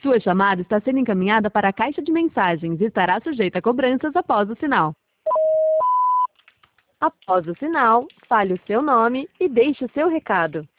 Sua chamada está sendo encaminhada para a caixa de mensagens e estará sujeita a cobranças após o sinal. Após o sinal, fale o seu nome e deixe o seu recado.